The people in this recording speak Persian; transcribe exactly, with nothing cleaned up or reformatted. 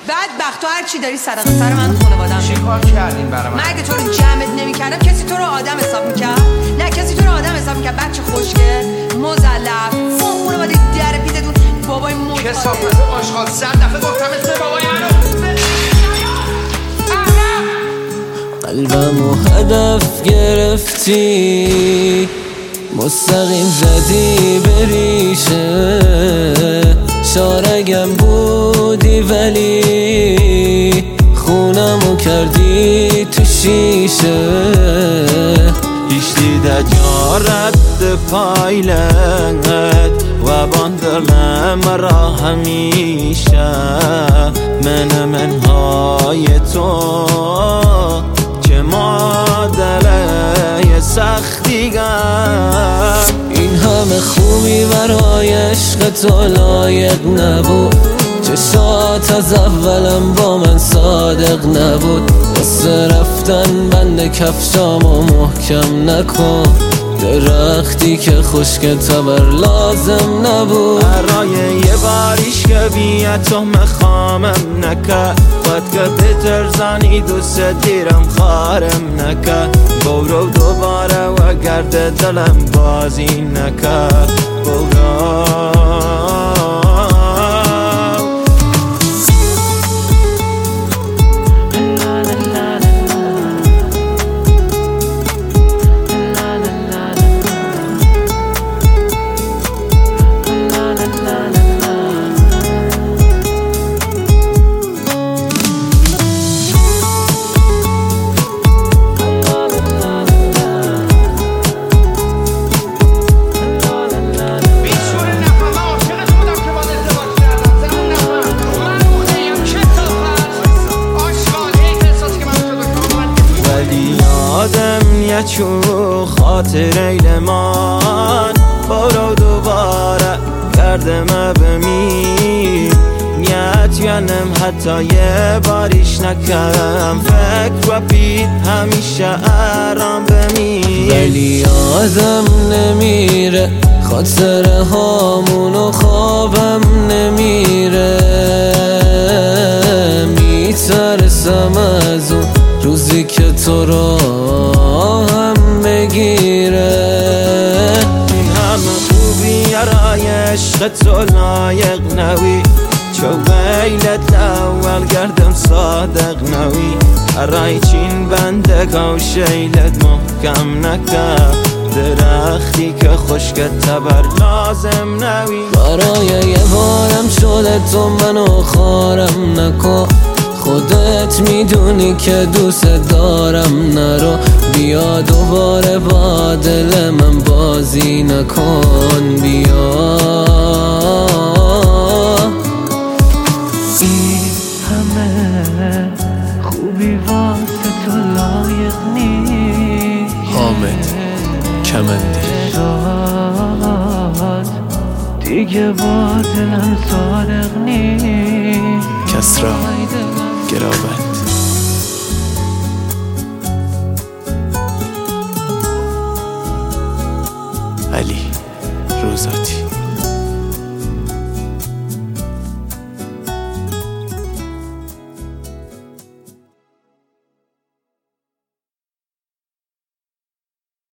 بدبخت. تو هر چی داری صدقه سر من خانواده‌ام. چه کار کردین برای من؟ من اگه تو رو جمعت نمی‌کردم کسی تو رو آدم حساب می‌کرد؟ نه کسی تو رو آدم حساب می‌کرد. بچه خوشگل مزلف فون خانواده در پیتتون بابای موت کثافت آشغال. صد دفعه گفتم اسم بابای منو. قلبمو هدف گرفتی، مستقیم زدی بریشه، شارگم بودی ولی خونمو کردی تو شیشه. İşte de carette paylet ve bandırlem ra همیشه من منهای تو که معادله سختیگر. این همه خوبی برای عشق تو لایق نبود، چشات از اولم با من صادق نبود. واسه رفتن بند کفشامو محکم نکن، درختی که خشک تبر لازم نبود. برای یه باریش که بیه تو مخامم نکرد، باید که بترزانی دوست دیرم خارم نکرد. برو دوباره و گرد دلم بازی نکرد. برو چو خاطر ایلمان برو دوباره گردم بمیر. نیت ینم حتی یه باریش نکردم، فکر و پید همیشه ارام بمیر. ولی آدم نمیره، خاطره هامونو خوابم نمیره. میترسم از اون روزی که تو رو هم بگیره. این همه خوبی رای عشق تو لایق نوی، چو ویلت اول گردم صادق نوی. رای چین بنده که شیلت محکم نکرد، درختی که خشک تبر لازم نوی. برای یه بارم شده تو منو خارم نکن، خودت میدونی که دوست دارم. نرو بیا دوباره با دل من بازی نکن. بیا این همه خوبی واسه تو لایق نیست. حامد کمندی شاد دیگه با دلم صادق نیست. کسرا گراوند علی روزاتی.